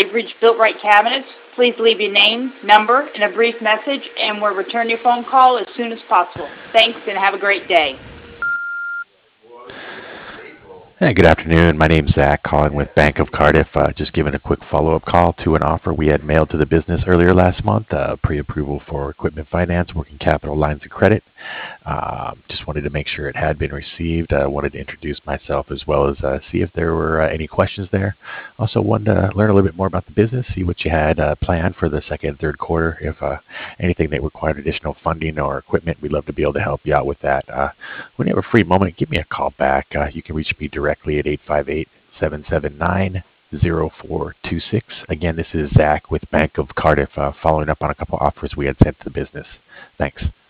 You've reached Built-Right Cabinets. Please leave your name, number, and a brief message, and we'll return your phone call as soon as possible. Thanks, and have a great day. Hey, good afternoon. My name's Zach, calling with Bank of Cardiff. Just giving a quick follow-up call to an offer we had mailed to the business earlier last month. Pre-approval for equipment finance, working capital lines of credit. Just wanted to make sure it had been received. Wanted to introduce myself as well as see if there were any questions there. Also wanted to learn a little bit more about the business, see what you had planned for the second and third quarter. If anything that required additional funding or equipment, we'd love to be able to help you out with that. When you have a free moment, give me a call back. You can reach me directly at 858-779-0426. Again, this is Zach with Bank of Cardiff, following up on a couple offers we had sent to the business. Thanks.